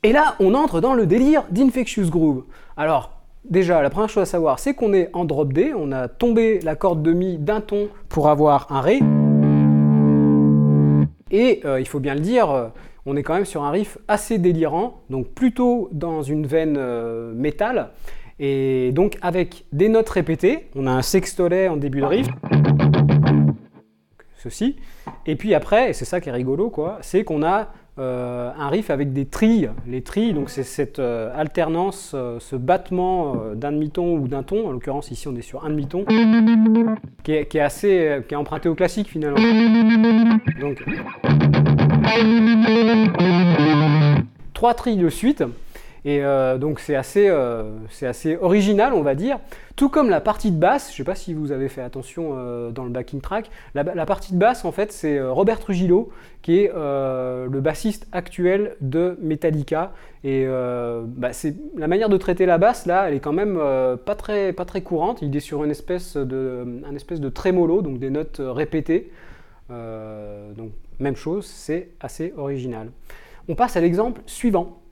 Et là, on entre dans le délire d'Infectious Groove. Alors, déjà, la première chose à savoir, c'est qu'on est en drop D, on a tombé la corde de Mi d'un ton pour avoir un Ré. Et il faut bien le dire, on est quand même sur un riff assez délirant, donc plutôt dans une veine métal, et donc avec des notes répétées. On a un sextolet en début de riff, ceci, et puis après, et c'est ça qui est rigolo, quoi, c'est qu'on a un riff avec des trilles. Les trilles, donc c'est cette alternance, ce battement d'un demi-ton ou d'un ton. En l'occurrence, ici, on est sur un demi-ton, qui est emprunté au classique finalement. Donc, 3 trilles de suite. Et donc c'est assez original, on va dire. Tout comme la partie de basse, je ne sais pas si vous avez fait attention dans le backing track, la partie de basse, en fait, c'est Robert Trujillo, qui est le bassiste actuel de Metallica. Et la manière de traiter la basse, là, elle est quand même pas très courante. Il est sur une espèce de trémolo, donc des notes répétées. Donc même chose, c'est assez original. On passe à l'exemple suivant.